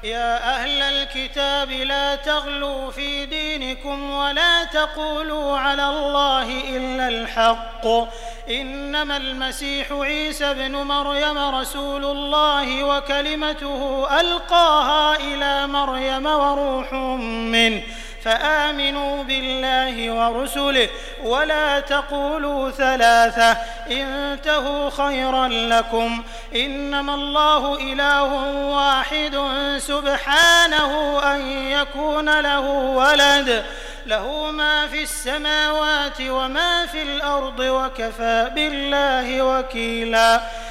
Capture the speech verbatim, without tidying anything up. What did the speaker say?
يا أهل الكتاب لا تغلوا في دينكم ولا تقولوا على الله إلا الحق إنما المسيح عيسى ابن مريم رسول الله وكلمته ألقاها إلى مريم وروح منه فآمنوا بالله ورسله ولا تقولوا ثلاثة انتهوا خيرا لكم إنما الله إله واحد سبحانه أن يكون له ولد له ما في السماوات وما في الأرض وكفى بالله وكيلا